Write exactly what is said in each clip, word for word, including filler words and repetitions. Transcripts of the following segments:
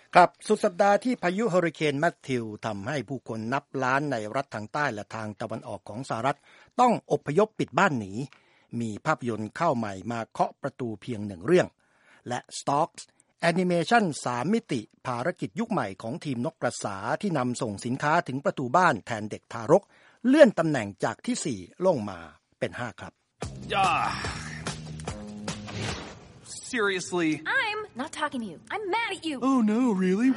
ครับสุดสัปดาห์ที่พายุเฮอริเคนแมทธิวทำให้ผู้คนนับล้านในรัฐทางใต้และทางตะวันออกของสหรัฐต้องอพยพปิดบ้านหนีมีภาพยนตร์เข้าใหม่มาเคาะประตูเพียงหนึ่งเรื่องและ Stalks แอนิเมชันสามมิติภารกิจยุคใหม่ของทีมนกกระสาที่นำส่งสินค้าถึงประตูบ้านแทนเด็กทารกเลื่อนตำแหน่งจากที่สี่ลงมาเป็นห้าครับ Ah. Seriously? I'm not talking to you. I'm mad at you. Oh no, really?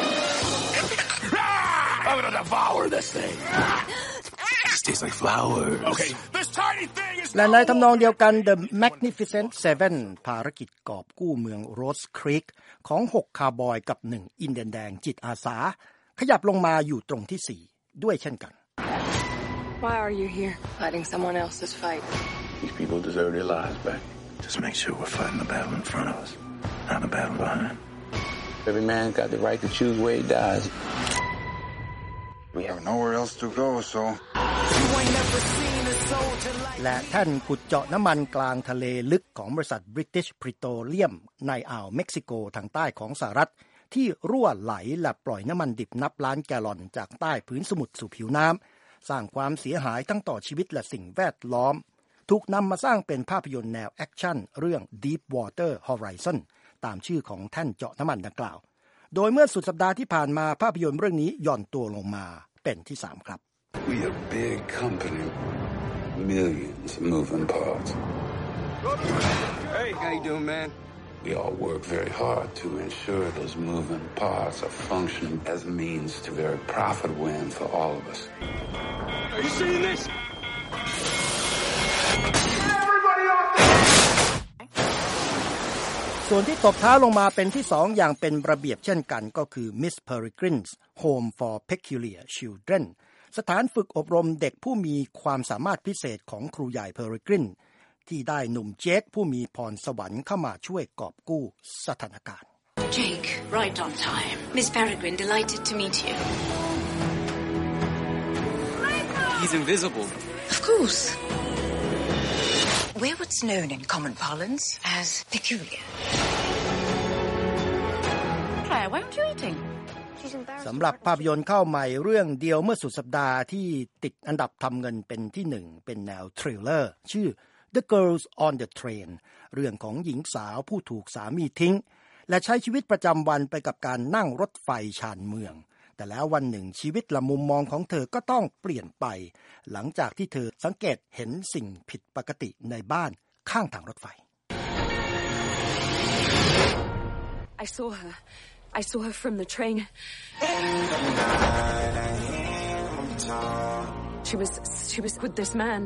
I'm gonna devour this thing. This tastes like flowers. Okay, this tiny thing is. และในทำนองเดียวกัน The Magnificent Seven ภารกิจกอบกู้เมืองโรสครีกของหกคาวบอยกับหนึ่งอินเดียนแดงจิตอาสาขยับลงมาอยู่ตรงที่สี่ด้วยเช่นกัน Why are you here? Fighting someone else's fight. These people deserve their lives back. Just make sure we're fighting the battle in front of us, not the battle behind. Every man's got the right to choose where he dies. We have nowhere else to go, so. และแท่นขุดเจาะน้ำมันกลางทะเลลึกของบริษัท British Petroleum ในอ่าวเม็กซิโกทางใต้ของสหรัฐที่รั่วไหลและปล่อยน้ำมันดิบนับล้านแกลลอนจากใต้พื้นสมุทรสู่ผิวน้ำสร้างความเสียหายทั้งต่อชีวิตและสิ่งแวดล้อมถูกนำมาสร้างเป็นภาพยนตร์แนวแอคชั่นเรื่อง Deepwater Horizon ตามชื่อของแท่นเจาะน้ำมันดังกล่าวโดยเมื่อสุดสัปดาห์ที่ผ่านมาภาพยนตร์เรื่องนี้หย่อนตัวลงมาเป็นที่สามครับ We a big company, millions of moving parts. Hey, how you doing, man? We all work very hard to ensure those moving parts are functioning as a means to very profitable end for all of us. Are you seeing this? ส่วนที่ตบเท้าลงมาเป็นที่สองอย่างเป็นระเบียบเช่นกันก็คือ Miss Peregrine's Home for Peculiar Children สถานฝึกอบรมเด็กผู้มีความสามารถพิเศษของครูใหญ่ Peregrine ที่ได้หนุ่มเจคผู้มีพรสวรรค์เข้ามาช่วยกอบกู้สถานการณ์ Jake, right on time. Miss Peregrine, delighted to meet you. He's invisible. Of course. We're what's known in common parlance as peculiar. Claire, why aren't you eating? สำหรับภาพยนตร์เข้าใหม่เรื่องเดียวเมื่อสุดสัปดาห์ที่ติดอันดับทำเงินเป็นที่หนึ่งเป็นแนวทริลเลอร์ชื่อ The Girls on the Train เรื่องของหญิงสาวผู้ถูกสามีทิ้งและใช้ชีวิตประจำวันไปกับการนั่งรถไฟชานเมืองแต่แล้ววันหนึ่งชีวิตและมุมมองของเธอก็ต้องเปลี่ยนไปหลังจากที่เธอสังเกตเห็นสิ่งผิดปกติในบ้านข้างทางรถไฟ I saw her. I saw her from the train. She was she was with this man.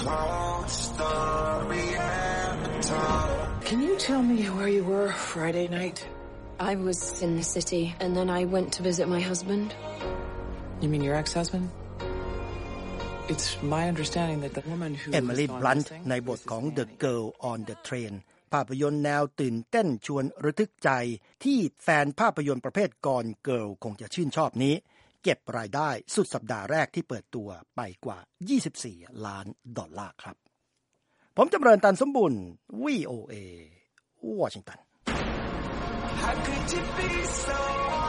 Can you tell me where you were Friday night? I was in the city, and then I went to visit my husband. You mean your ex-husband? It's my understanding that the woman who Emily Blunt ในบทของ The Girl on the Train ภาพยนตร์แนวตื่นเต้นชวนระทึกใจที่แฟนภาพยนตร์ประเภท Gone Girl คงจะชื่นชอบนี้เก็บรายได้สุดสัปดาห์แรกที่เปิดตัวไปกว่ายี่สิบสี่ล้านดอลลาร์ครับผมจำเริญตันสมบุญ วี โอ เอ วอชิงตัน